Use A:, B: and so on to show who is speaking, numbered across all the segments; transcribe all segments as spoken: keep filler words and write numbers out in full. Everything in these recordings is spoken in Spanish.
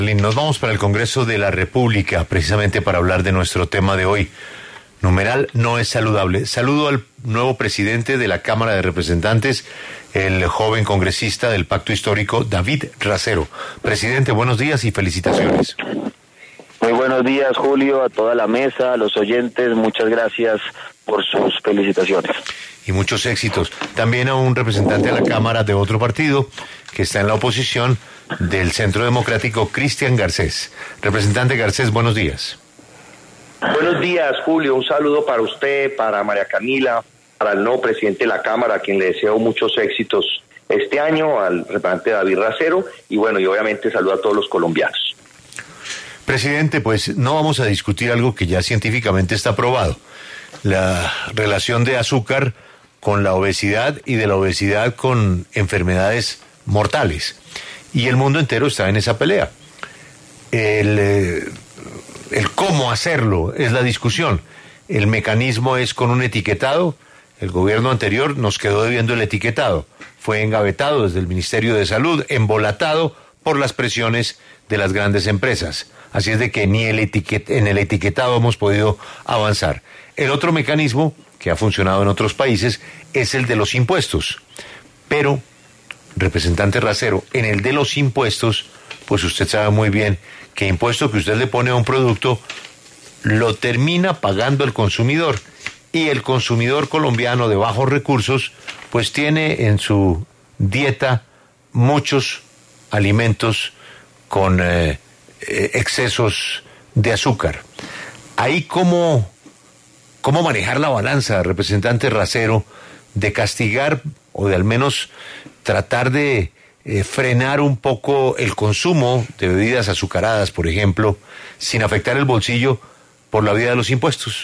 A: Nos vamos para el Congreso de la República, precisamente para hablar de nuestro tema de hoy. Numeral no es saludable. Saludo al nuevo presidente de la Cámara de Representantes, el joven congresista del Pacto Histórico, David Racero. Presidente, buenos días y felicitaciones.
B: Muy buenos días, Julio, a toda la mesa, a los oyentes, muchas gracias por sus felicitaciones.
A: Y muchos éxitos. También a un representante de la Cámara de otro partido que está en la oposición, del Centro Democrático, Cristian Garcés. Representante Garcés, buenos días.
C: Buenos días, Julio. Un saludo para usted, para María Camila, para el nuevo presidente de la Cámara, a quien le deseo muchos éxitos este año, al representante David Racero, y bueno, y obviamente saludo a todos los colombianos.
A: Presidente, pues no vamos a discutir algo que ya científicamente está probado, la relación de azúcar con la obesidad y de la obesidad con enfermedades mortales. Y el mundo entero está en esa pelea. El, eh, el cómo hacerlo es la discusión. El mecanismo es con un etiquetado. El gobierno anterior nos quedó debiendo el etiquetado. Fue engavetado desde el Ministerio de Salud, embolatado por las presiones de las grandes empresas. Así es de que ni el etiquet, en el etiquetado hemos podido avanzar. El otro mecanismo, que ha funcionado en otros países, es el de los impuestos. Pero, representante Racero, en el de los impuestos, pues usted sabe muy bien que impuesto que usted le pone a un producto lo termina pagando el consumidor, y el consumidor colombiano de bajos recursos pues tiene en su dieta muchos alimentos con eh, excesos de azúcar. Ahí cómo, cómo manejar la balanza, representante Racero, de castigar o de al menos tratar de eh, frenar un poco el consumo de bebidas azucaradas, por ejemplo, sin afectar el bolsillo por la vía de los impuestos.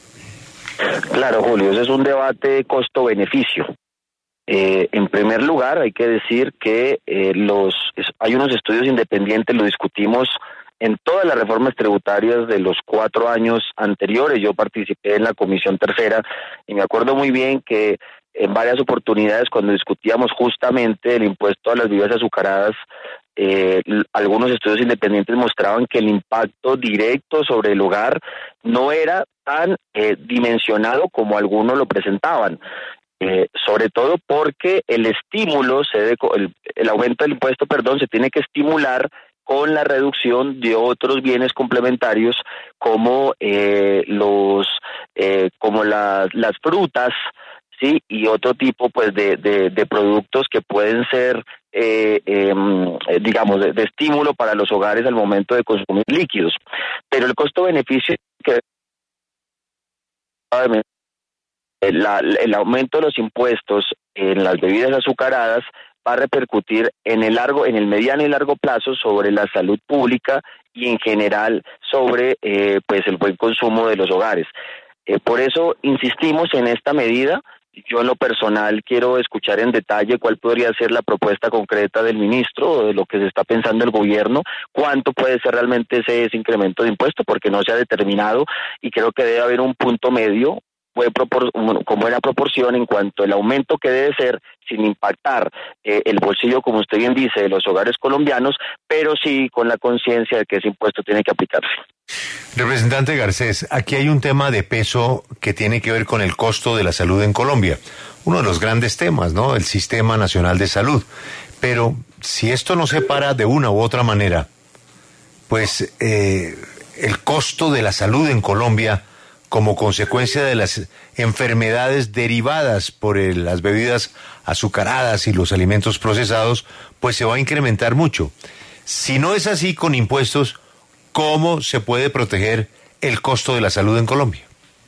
B: Claro, Julio, ese es un debate costo-beneficio. Eh, en primer lugar, hay que decir que eh, los hay unos estudios independientes, lo discutimos en todas las reformas tributarias de los cuatro años anteriores. Yo participé en la Comisión Tercera y me acuerdo muy bien que en varias oportunidades, cuando discutíamos justamente el impuesto a las bebidas azucaradas, eh, algunos estudios independientes mostraban que el impacto directo sobre el hogar no era tan eh, dimensionado como algunos lo presentaban. Eh, sobre todo porque el estímulo, se debe, el, el aumento del impuesto, perdón, se tiene que estimular con la reducción de otros bienes complementarios como eh, los eh, como las las frutas, sí, y otro tipo pues de de, de productos que pueden ser eh, eh, digamos de, de estímulo para los hogares al momento de consumir líquidos. Pero el costo-beneficio que La, el aumento de los impuestos en las bebidas azucaradas va a repercutir en el largo, en el mediano y largo plazo sobre la salud pública y en general sobre eh, pues el buen consumo de los hogares. Eh, por eso insistimos en esta medida. Yo en lo personal quiero escuchar en detalle cuál podría ser la propuesta concreta del ministro o de lo que se está pensando el gobierno, cuánto puede ser realmente ese, ese incremento de impuesto, porque no se ha determinado y creo que debe haber un punto medio como buena proporción en cuanto al aumento que debe ser sin impactar eh, el bolsillo, como usted bien dice, de los hogares colombianos, pero sí con la conciencia de que ese impuesto tiene que aplicarse.
A: Representante Garcés, aquí hay un tema de peso que tiene que ver con el costo de la salud en Colombia. Uno de los grandes temas, ¿no? El Sistema Nacional de Salud. Pero si esto no se para de una u otra manera, pues eh, el costo de la salud en Colombia, como consecuencia de las enfermedades derivadas por el, las bebidas azucaradas y los alimentos procesados, pues se va a incrementar mucho. Si no es así con impuestos, ¿cómo se puede proteger el costo de la salud en Colombia?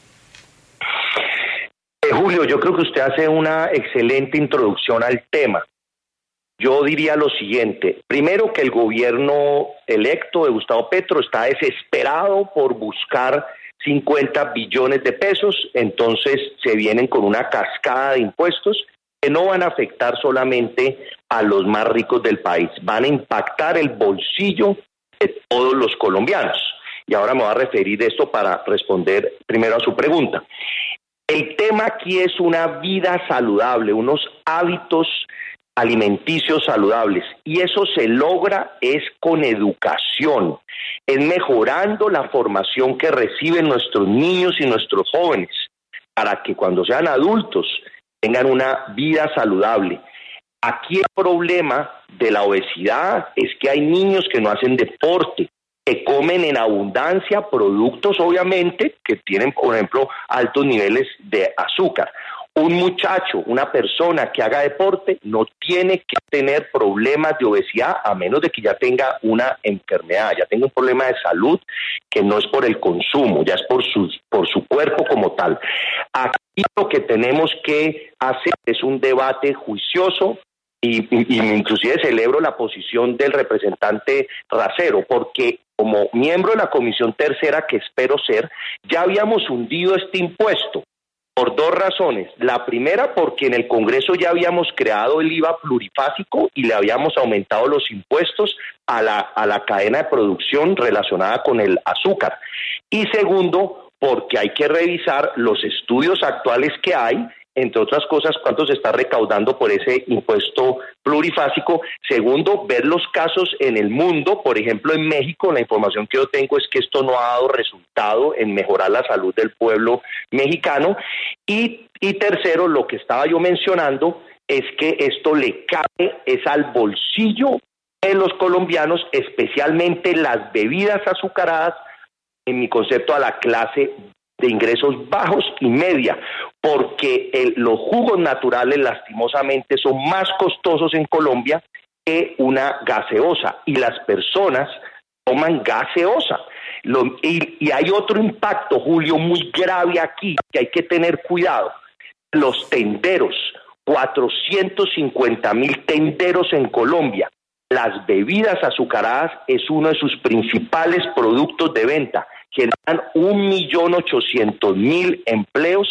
C: Eh, Julio, yo creo que usted hace una excelente introducción al tema. Yo diría lo siguiente: primero, que el gobierno electo de Gustavo Petro está desesperado por buscar cincuenta billones de pesos, entonces se vienen con una cascada de impuestos que no van a afectar solamente a los más ricos del país, van a impactar el bolsillo de todos los colombianos. Y ahora me voy a referir a esto para responder primero a su pregunta. El tema aquí es una vida saludable, unos hábitos alimenticios saludables, y eso se logra es con educación, es mejorando la formación que reciben nuestros niños y nuestros jóvenes para que cuando sean adultos tengan una vida saludable. Aquí el problema de la obesidad es que hay niños que no hacen deporte, que comen en abundancia productos obviamente que tienen, por ejemplo, altos niveles de azúcar. Un muchacho, una persona que haga deporte no tiene que tener problemas de obesidad a menos de que ya tenga una enfermedad, ya tenga un problema de salud que no es por el consumo, ya es por su, por su cuerpo como tal. Aquí lo que tenemos que hacer es un debate juicioso y, y, y inclusive celebro la posición del representante Racero, porque como miembro de la Comisión Tercera, que espero ser, ya habíamos hundido este impuesto. Por dos razones. La primera, porque en el Congreso ya habíamos creado el I V A plurifásico y le habíamos aumentado los impuestos a la, a la cadena de producción relacionada con el azúcar. Y segundo, porque hay que revisar los estudios actuales que hay, entre otras cosas, cuánto se está recaudando por ese impuesto plurifásico. Segundo, ver los casos en el mundo. Por ejemplo, en México, la información que yo tengo es que esto no ha dado resultado en mejorar la salud del pueblo mexicano. Y, y tercero, lo que estaba yo mencionando es que esto le cae es al bolsillo de los colombianos, especialmente las bebidas azucaradas, en mi concepto a la clase de ingresos bajos y media, porque el, los jugos naturales lastimosamente son más costosos en Colombia que una gaseosa, y las personas toman gaseosa. Lo, y, y hay otro impacto, Julio, muy grave aquí, que hay que tener cuidado. Los tenderos, cuatrocientos cincuenta mil tenderos en Colombia. Las bebidas azucaradas es uno de sus principales productos de venta. Generan un millón ochocientos mil empleos,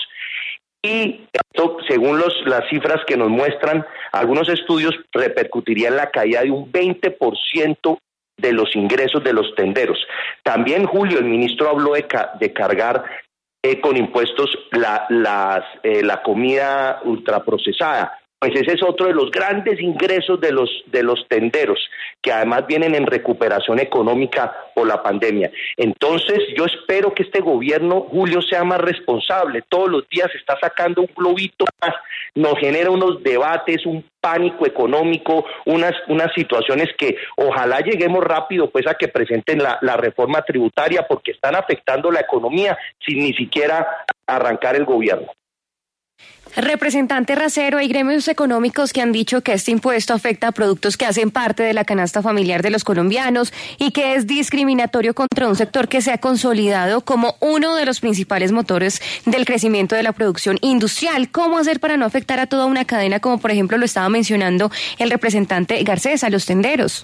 C: y esto, según los, las cifras que nos muestran algunos estudios, repercutiría en la caída de un veinte por ciento de los ingresos de los tenderos. También, Julio, el ministro habló de, ca de cargar eh, con impuestos la, las, eh, la comida ultraprocesada. Pues ese es otro de los grandes ingresos de los de los tenderos, que además vienen en recuperación económica por la pandemia. Entonces, yo espero que este gobierno, Julio, sea más responsable. Todos los días está sacando un globito más, nos genera unos debates, un pánico económico, unas unas situaciones que ojalá lleguemos rápido pues a que presenten la, la reforma tributaria, porque están afectando la economía sin ni siquiera arrancar el gobierno.
D: Representante Racero, hay gremios económicos que han dicho que este impuesto afecta a productos que hacen parte de la canasta familiar de los colombianos y que es discriminatorio contra un sector que se ha consolidado como uno de los principales motores del crecimiento de la producción industrial. ¿Cómo hacer para no afectar a toda una cadena, como por ejemplo lo estaba mencionando el representante Garcés, a los tenderos?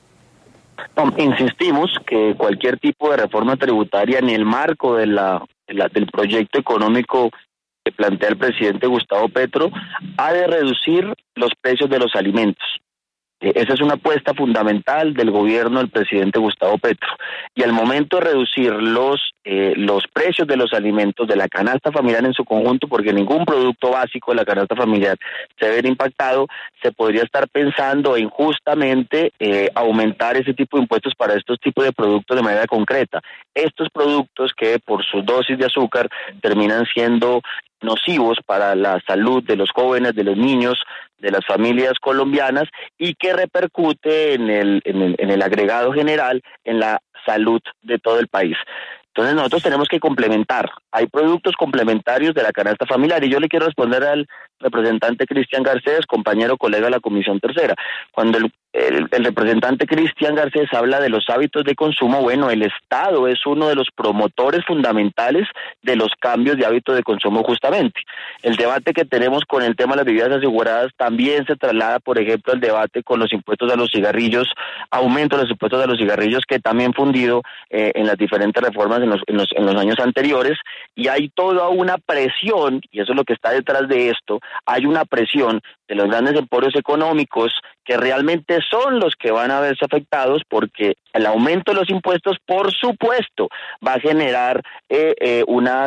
B: No, insistimos que cualquier tipo de reforma tributaria en el marco de la, de la del proyecto económico que plantea el presidente Gustavo Petro, ha de reducir los precios de los alimentos. Eh, esa es una apuesta fundamental del gobierno del presidente Gustavo Petro. Y al momento de reducir los, eh, los precios de los alimentos de la canasta familiar en su conjunto, porque ningún producto básico de la canasta familiar se ve impactado, se podría estar pensando en justamente eh, aumentar ese tipo de impuestos para estos tipos de productos de manera concreta. Estos productos que por su dosis de azúcar terminan siendo nocivos para la salud de los jóvenes, de los niños, de las familias colombianas, y que repercute en el, en el, en el agregado general en la salud de todo el país. Entonces nosotros tenemos que complementar. Hay productos complementarios de la canasta familiar, y yo le quiero responder al representante Cristian Garcés, compañero colega de la Comisión Tercera. Cuando el, el, el representante Cristian Garcés habla de los hábitos de consumo, bueno, el Estado es uno de los promotores fundamentales de los cambios de hábitos de consumo justamente. El debate que tenemos con el tema de las bebidas aseguradas también se traslada, por ejemplo, al debate con los impuestos a los cigarrillos, aumento de los impuestos a los cigarrillos, que también fundido eh, en las diferentes reformas en los, en los, en los años anteriores, y hay toda una presión, y eso es lo que está detrás de esto, hay una presión de los grandes emporios económicos que realmente son los que van a verse afectados, porque el aumento de los impuestos, por supuesto, va a generar eh, eh, unas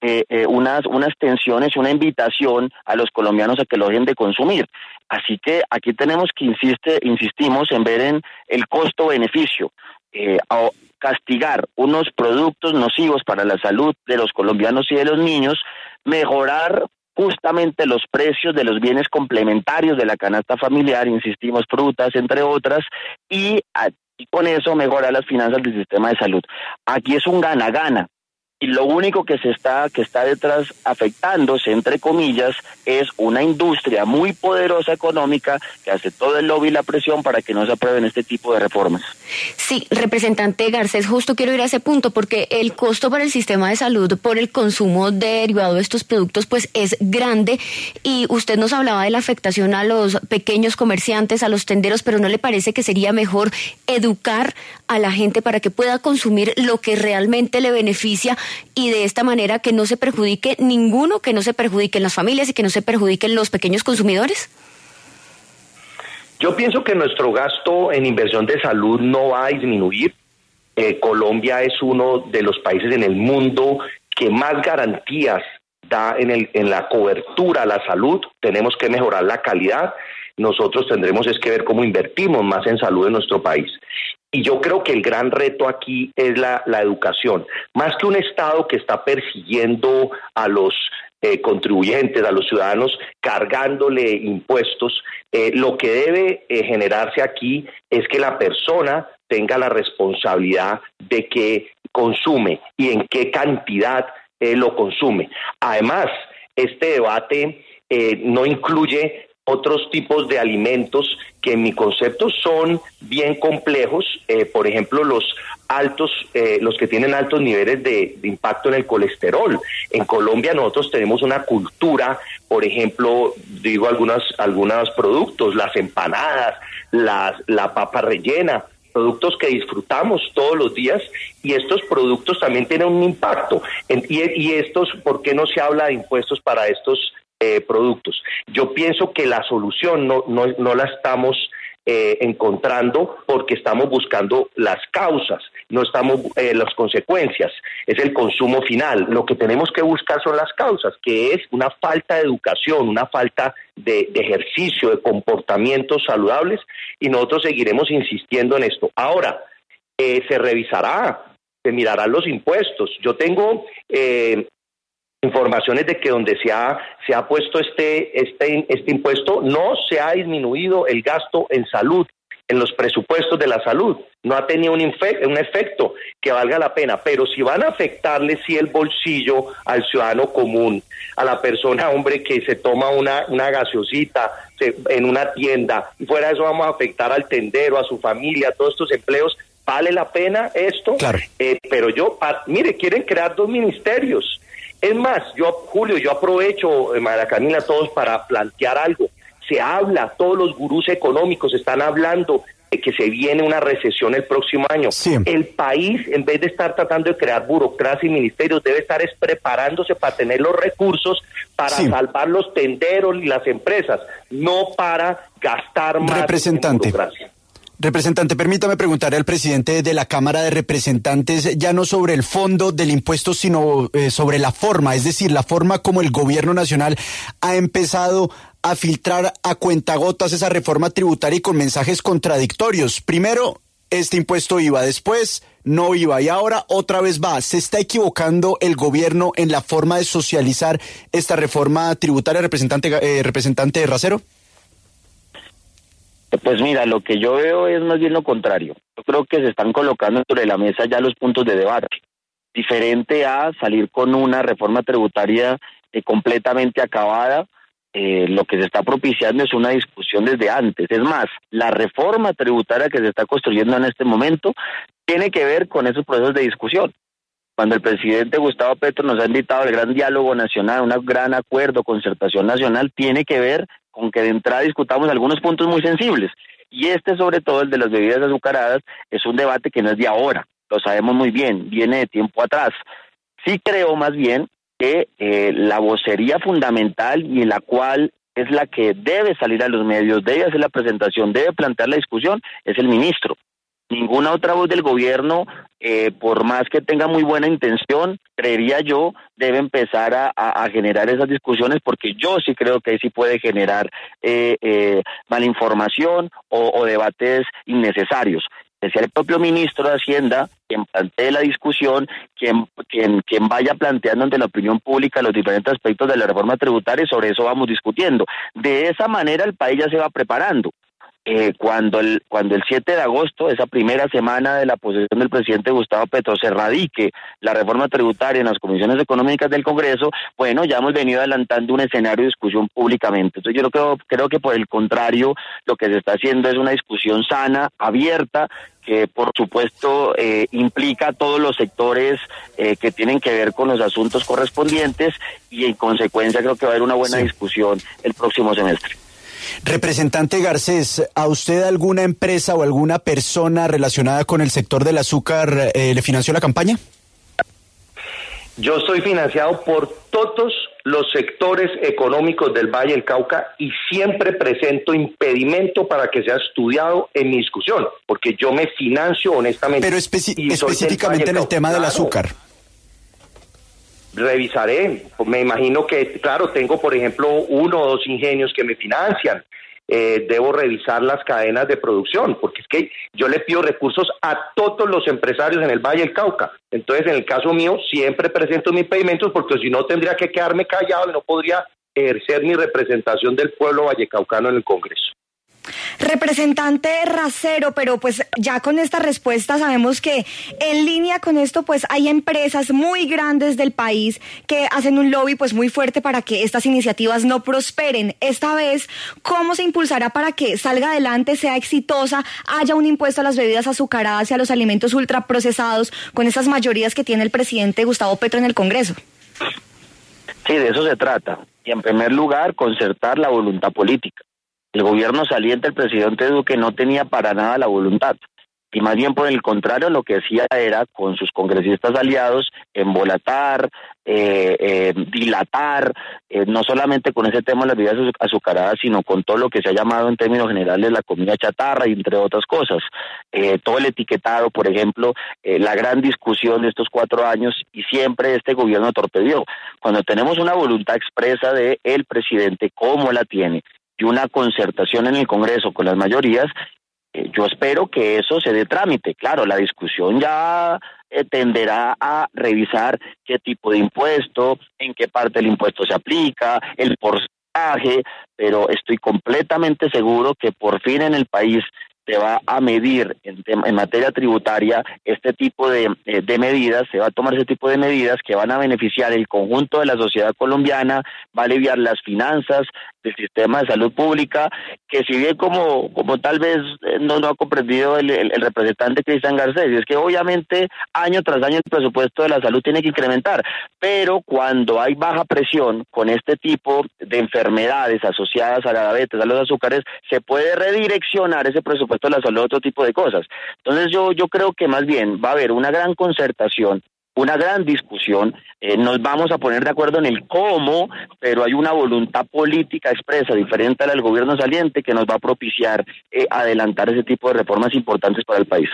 B: eh, eh, unas, unas tensiones, una invitación a los colombianos a que lo dejen de consumir. Así que aquí tenemos que insiste, insistimos en ver en el costo-beneficio, eh, a castigar unos productos nocivos para la salud de los colombianos y de los niños, mejorar justamente los precios de los bienes complementarios de la canasta familiar, insistimos, frutas, entre otras, y, y con eso mejorar las finanzas del sistema de salud. Aquí es un gana-gana. Y lo único que se está que está detrás afectándose, entre comillas, es una industria muy poderosa económica que hace todo el lobby y la presión para que no se aprueben este tipo de reformas.
D: Sí, representante Garcés, justo quiero ir a ese punto porque el costo para el sistema de salud por el consumo derivado de estos productos pues es grande y usted nos hablaba de la afectación a los pequeños comerciantes, a los tenderos, pero ¿no le parece que sería mejor educar a la gente para que pueda consumir lo que realmente le beneficia y de esta manera que no se perjudique ninguno, que no se perjudiquen las familias y que no se perjudiquen los pequeños consumidores?
C: Yo pienso que nuestro gasto en inversión de salud no va a disminuir. Eh, Colombia es uno de los países en el mundo que más garantías da en, el, en la cobertura a la salud. Tenemos que mejorar la calidad. Nosotros tendremos es que ver cómo invertimos más en salud en nuestro país. Y yo creo que el gran reto aquí es la, la educación. Más que un Estado que está persiguiendo a los eh, contribuyentes, a los ciudadanos, cargándole impuestos, eh, lo que debe eh, generarse aquí es que la persona tenga la responsabilidad de qué consume y en qué cantidad eh, lo consume. Además, este debate eh, no incluye otros tipos de alimentos que en mi concepto son bien complejos, eh, por ejemplo los altos, eh, los que tienen altos niveles de, de impacto en el colesterol. En Colombia nosotros tenemos una cultura, por ejemplo, digo algunos, algunos productos, las empanadas, las, la papa rellena, productos que disfrutamos todos los días y estos productos también tienen un impacto. En, y, y estos, ¿por qué no se habla de impuestos para estos Eh, productos? Yo pienso que la solución no, no, no la estamos eh, encontrando porque estamos buscando las causas, no estamos eh, las consecuencias, es el consumo final. Lo que tenemos que buscar son las causas, que es una falta de educación, una falta de, de ejercicio, de comportamientos saludables, y nosotros seguiremos insistiendo en esto. Ahora, eh, se revisará, se mirarán los impuestos. Yo tengo Eh, informaciones de que donde se ha se ha puesto este este este impuesto no se ha disminuido el gasto en salud, en los presupuestos de la salud, no ha tenido un, infe- un efecto que valga la pena, pero si van a afectarle sí el bolsillo al ciudadano común, a la persona, hombre, que se toma una una gaseosita se, en una tienda, y fuera de eso vamos a afectar al tendero, a su familia, a todos estos empleos. ¿Vale la pena esto?
A: Claro.
C: Eh, pero yo, pa, mire, quieren crear dos ministerios. Es más, yo, Julio, yo aprovecho, eh, María Camila, todos para plantear algo. Se habla, todos los gurús económicos están hablando de que se viene una recesión el próximo año.
A: Sí.
C: El país, en vez de estar tratando de crear burocracia y ministerios, debe estar es preparándose para tener los recursos para sí. salvar los tenderos y las empresas, no para gastar más
E: Representante.
C: en burocracia.
E: Representante, permítame preguntarle al presidente de la Cámara de Representantes ya no sobre el fondo del impuesto, sino eh, sobre la forma, es decir, la forma como el gobierno nacional ha empezado a filtrar a cuentagotas esa reforma tributaria y con mensajes contradictorios. Primero, este impuesto iba, después no iba y ahora otra vez va. ¿Se está equivocando el gobierno en la forma de socializar esta reforma tributaria, representante, eh, representante Racero?
B: Pues mira, lo que yo veo es más bien lo contrario. Yo creo que se están colocando sobre la mesa ya los puntos de debate. Diferente a salir con una reforma tributaria eh, completamente acabada, eh, lo que se está propiciando es una discusión desde antes. Es más, la reforma tributaria que se está construyendo en este momento tiene que ver con esos procesos de discusión. Cuando el presidente Gustavo Petro nos ha invitado al gran diálogo nacional, un gran acuerdo, concertación nacional, tiene que ver con que de entrada discutamos algunos puntos muy sensibles. Y este, sobre todo, el de las bebidas azucaradas, es un debate que no es de ahora, lo sabemos muy bien, viene de tiempo atrás. Sí creo más bien que eh, la vocería fundamental y la cual es la que debe salir a los medios, debe hacer la presentación, debe plantear la discusión, es el ministro. Ninguna otra voz del gobierno eh, por más que tenga muy buena intención, creería yo, debe empezar a, a, a generar esas discusiones, porque yo sí creo que ahí sí puede generar eh, eh, malinformación o, o debates innecesarios. Que sea el propio ministro de Hacienda quien plantee la discusión, quien, quien, quien vaya planteando ante la opinión pública los diferentes aspectos de la reforma tributaria, y sobre eso vamos discutiendo. De esa manera el país ya se va preparando. Eh, cuando el cuando el siete de agosto, esa primera semana de la posesión del presidente Gustavo Petro, se radique la reforma tributaria en las comisiones económicas del Congreso, bueno, ya hemos venido adelantando un escenario de discusión públicamente. Entonces yo creo, creo que por el contrario, lo que se está haciendo es una discusión sana, abierta, que por supuesto eh, implica a todos los sectores eh, que tienen que ver con los asuntos correspondientes, y en consecuencia creo que va a haber una buena sí. discusión el próximo semestre.
E: Representante Garcés, ¿a usted alguna empresa o alguna persona relacionada con el sector del azúcar eh, le financió la campaña?
C: Yo soy financiado por todos los sectores económicos del Valle del Cauca y siempre presento impedimento para que sea estudiado en mi discusión, porque yo me financio honestamente.
E: Pero especi- específicamente en el tema del azúcar.
C: Revisaré, me imagino que, claro, tengo por ejemplo uno o dos ingenios que me financian, eh, debo revisar las cadenas de producción, porque es que yo le pido recursos a todos los empresarios en el Valle del Cauca. Entonces, en el caso mío, siempre presento mis impedimentos, porque si no tendría que quedarme callado y no podría ejercer mi representación del pueblo vallecaucano en el Congreso.
F: Representante Racero, pero pues ya con esta respuesta sabemos que en línea con esto pues hay empresas muy grandes del país que hacen un lobby pues muy fuerte para que estas iniciativas no prosperen. Esta vez, ¿cómo se impulsará para que salga adelante, sea exitosa, haya un impuesto a las bebidas azucaradas y a los alimentos ultraprocesados con esas mayorías que tiene el presidente Gustavo Petro en el Congreso?
B: Sí, de eso se trata. Y en primer lugar, concertar la voluntad política. El gobierno saliente del presidente Duque no tenía para nada la voluntad, y más bien por el contrario lo que hacía era, con sus congresistas aliados, embolatar, eh, eh, dilatar, eh, no solamente con ese tema de las bebidas azucaradas, sino con todo lo que se ha llamado en términos generales la comida chatarra, y entre otras cosas. Eh, todo el etiquetado, por ejemplo, eh, la gran discusión de estos cuatro años, y siempre este gobierno torpedió. Cuando tenemos una voluntad expresa de el presidente, como la tiene, y una concertación en el Congreso con las mayorías, eh, yo espero que eso se dé trámite. Claro, la discusión ya eh, tenderá a revisar qué tipo de impuesto, en qué parte del impuesto se aplica, el porcentaje, pero estoy completamente seguro que por fin en el país se va a medir en, en materia tributaria este tipo de, de medidas, se va a tomar ese tipo de medidas que van a beneficiar el conjunto de la sociedad colombiana, va a aliviar las finanzas del sistema de salud pública, que si bien como como tal vez no, no ha comprendido el, el, el representante Cristian Garcés, y es que obviamente año tras año el presupuesto de la salud tiene que incrementar, pero cuando hay baja presión con este tipo de enfermedades asociadas a la diabetes, a los azúcares, se puede redireccionar ese presupuesto de la salud a otro tipo de cosas. Entonces yo, yo creo que más bien va a haber una gran concertación, una gran discusión, eh, nos vamos a poner de acuerdo en el cómo, pero hay una voluntad política expresa diferente a la del gobierno saliente que nos va a propiciar eh, adelantar ese tipo de reformas importantes para el país.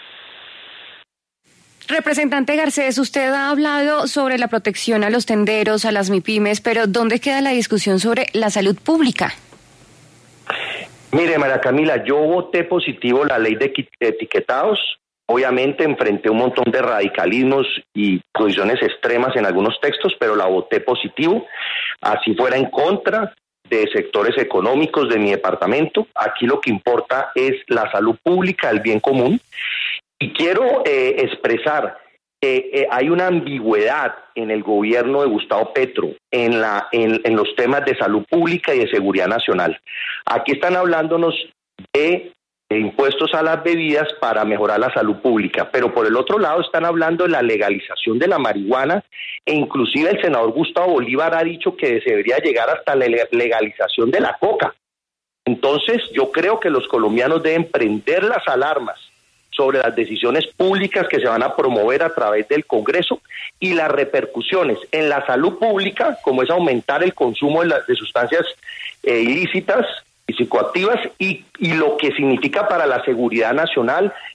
D: Representante Garcés, usted ha hablado sobre la protección a los tenderos, a las MIPYMES, pero ¿dónde queda la discusión sobre la salud pública?
C: Mire, María Camila, yo voté positivo la ley de etiquetados. Obviamente enfrenté un montón de radicalismos y posiciones extremas en algunos textos, pero la voté positivo, así fuera en contra de sectores económicos de mi departamento. Aquí lo que importa es la salud pública, el bien común, y quiero eh, expresar que eh, hay una ambigüedad en el gobierno de Gustavo Petro en, la, en, en los temas de salud pública y de seguridad nacional. Aquí están hablándonos de de impuestos a las bebidas para mejorar la salud pública, pero por el otro lado están hablando de la legalización de la marihuana, e inclusive el senador Gustavo Bolívar ha dicho que se debería llegar hasta la legalización de la coca. Entonces yo creo que los colombianos deben prender las alarmas sobre las decisiones públicas que se van a promover a través del Congreso y las repercusiones en la salud pública, como es aumentar el consumo de, la, de sustancias eh, ilícitas y psicoactivas, y, y lo que significa para la seguridad nacional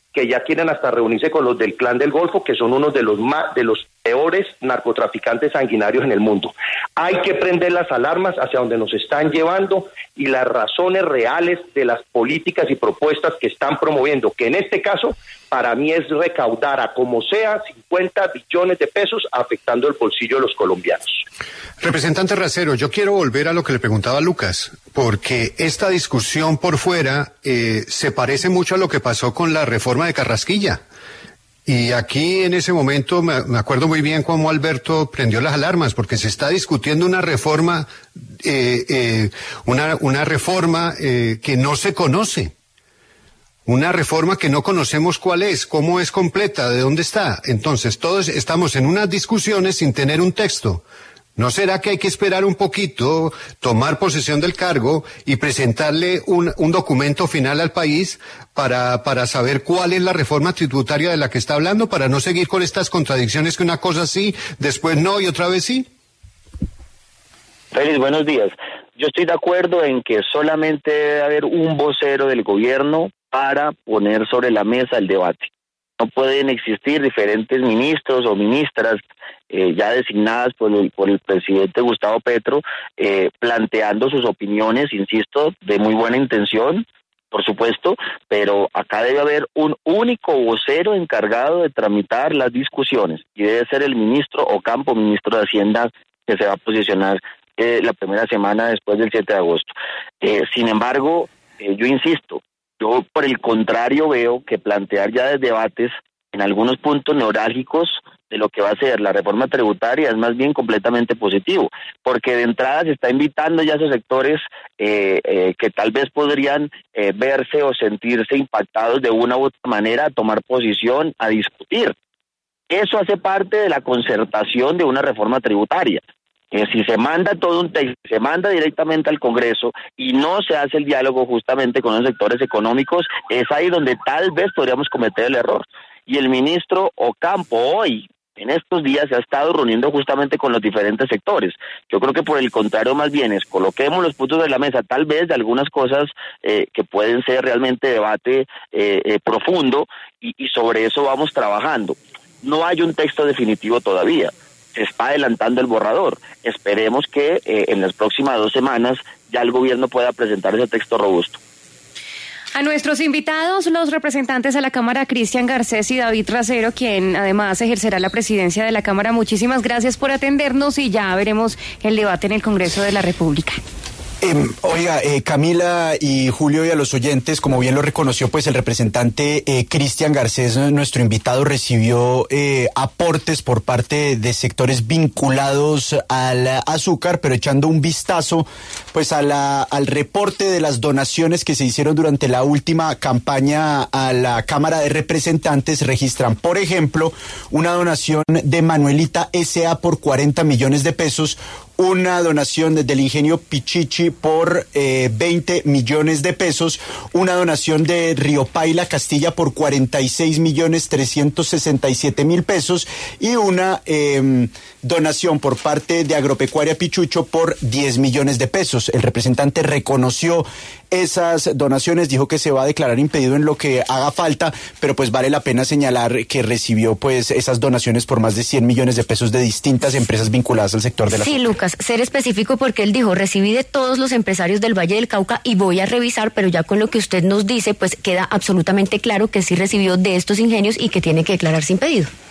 C: que ya quieren hasta reunirse con los del Clan del Golfo, que son unos de los más, de los peores narcotraficantes sanguinarios en el mundo. Hay que prender las alarmas hacia donde nos están llevando y las razones reales de las políticas y propuestas que están promoviendo, que en este caso para mí es recaudar a como sea cincuenta billones de pesos afectando el bolsillo de los colombianos.
G: Representante Racero, yo quiero volver a lo que le preguntaba a Lucas, porque esta discusión por fuera eh, se parece mucho a lo que pasó con la reforma de Carrasquilla. Y aquí en ese momento me, me acuerdo muy bien cómo Alberto prendió las alarmas, porque se está discutiendo una reforma, eh, eh, una, una reforma eh, que no se conoce. Una reforma que no conocemos cuál es, cómo es completa, de dónde está. Entonces todos estamos en unas discusiones sin tener un texto. ¿No será que hay que esperar un poquito, tomar posesión del cargo y presentarle un, un documento final al país para, para saber cuál es la reforma tributaria de la que está hablando, para no seguir con estas contradicciones que una cosa sí, después no y otra vez sí?
B: Félix, buenos días. Yo estoy de acuerdo en que solamente debe haber un vocero del gobierno para poner sobre la mesa el debate. No pueden existir diferentes ministros o ministras eh, ya designadas por el, por el presidente Gustavo Petro, eh, planteando sus opiniones, insisto, de muy buena intención, por supuesto, pero acá debe haber un único vocero encargado de tramitar las discusiones, y debe ser el ministro Ocampo, ministro de Hacienda, que se va a posicionar eh, la primera semana después del siete de agosto. Eh, sin embargo, eh, yo insisto, yo por el contrario veo que plantear ya de debates en algunos puntos neurálgicos de lo que va a ser la reforma tributaria es más bien completamente positivo, porque de entrada se está invitando ya a esos sectores eh, eh, que tal vez podrían eh, verse o sentirse impactados de una u otra manera a tomar posición, a discutir. Eso hace parte de la concertación de una reforma tributaria. Que si se manda todo un texto, se manda directamente al Congreso y no se hace el diálogo justamente con los sectores económicos, es ahí donde tal vez podríamos cometer el error. Y el ministro Ocampo hoy, en estos días, se ha estado reuniendo justamente con los diferentes sectores. Yo creo que por el contrario, más bien es coloquemos los puntos de la mesa, tal vez de algunas cosas eh, que pueden ser realmente debate eh, eh, profundo, y, y sobre eso vamos trabajando. No hay un texto definitivo todavía. Se está adelantando el borrador. Esperemos que eh, en las próximas dos semanas ya el gobierno pueda presentar ese texto robusto.
D: A nuestros invitados, los representantes de la Cámara, Cristian Garcés y David Racero, quien además ejercerá la presidencia de la Cámara, muchísimas gracias por atendernos y ya veremos el debate en el Congreso de la República.
E: Eh, oiga, eh, Camila y Julio y a los oyentes, como bien lo reconoció pues el representante eh, Cristian Garcés, nuestro invitado, recibió eh, aportes por parte de sectores vinculados al azúcar, pero echando un vistazo pues a la, al reporte de las donaciones que se hicieron durante la última campaña a la Cámara de Representantes, registran, por ejemplo, una donación de Manuelita S A por cuarenta millones de pesos, una donación del Ingenio Pichichi por eh, veinte millones de pesos, una donación de Río Paila Castilla por cuarenta y seis millones trescientos sesenta y siete mil pesos y una eh, donación por parte de Agropecuaria Pichucho por diez millones de pesos. El representante reconoció esas donaciones, dijo que se va a declarar impedido en lo que haga falta, pero pues vale la pena señalar que recibió pues esas donaciones por más de cien millones de pesos de distintas empresas vinculadas al sector de la...
H: Sí, Lucas, ser específico porque él dijo, recibí de todos los empresarios del Valle del Cauca y voy a revisar, pero ya con lo que usted nos dice, pues queda absolutamente claro que sí recibió de estos ingenios y que tiene que declararse impedido.